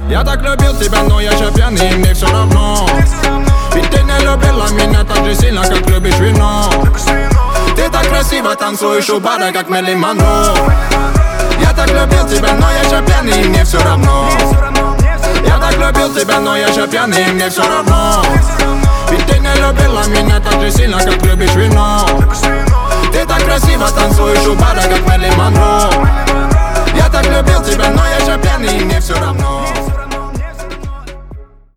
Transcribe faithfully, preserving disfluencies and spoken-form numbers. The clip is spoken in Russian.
Я так любил тебя, но я же пьяный, и мне все равно. Ведь ты не любила меня так же сильно, как любишь вино. Ты так красиво танцуешь у бара, как Мэрилин Монро. Я так любил тебя, но я же пьяный, и мне все равно. Я так любил тебя, но я же пьяный, и мне все равно. Ведь ты не любила меня так же сильно, как любишь вино. Ты так красиво танцуешь у бара, как Мэрилин Монро. Я так любил тебя, но я же пьяный, и мне все равно.